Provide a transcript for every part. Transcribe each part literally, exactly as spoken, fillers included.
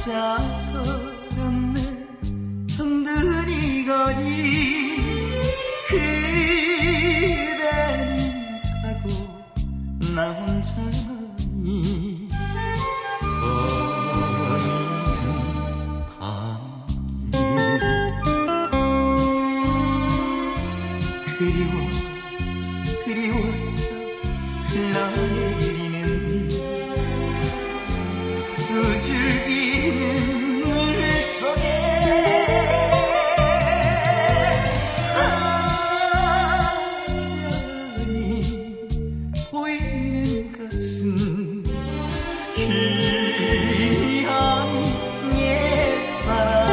혼자 걸었네 흔들이 거리 그대는 가고 나 혼자니 거리는 밤길 그리워 그리워서 흘러내리는 두 줄기 눈물 속에 하얀이 보이는 것은 희미한 옛사랑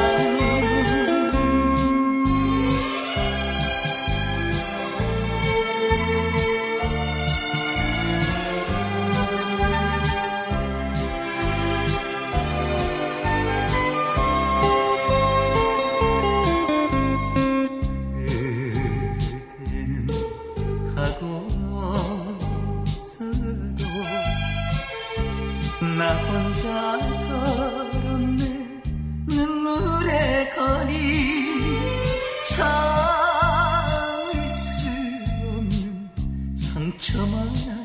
나 혼자 걸었네 눈물의 거리 참을 수 없는 상처만